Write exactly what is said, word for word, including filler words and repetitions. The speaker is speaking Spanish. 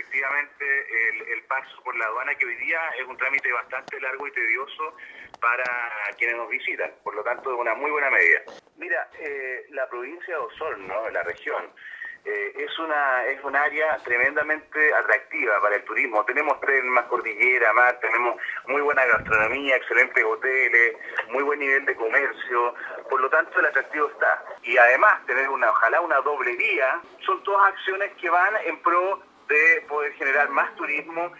efectivamente el, el paso por la aduana, que hoy día es un trámite bastante largo y tedioso para quienes nos visitan, por lo tanto es una muy buena medida. Mira, eh, la provincia de Osorno, la región, eh, es una es un área tremendamente atractiva para el turismo. Tenemos termas, cordillera, mar, tenemos muy buena gastronomía, excelentes hoteles, muy buen nivel de comercio, por lo tanto el atractivo está. Y además tener una, ojalá una doble vía, son todas acciones que van en pro de poder generar más turismo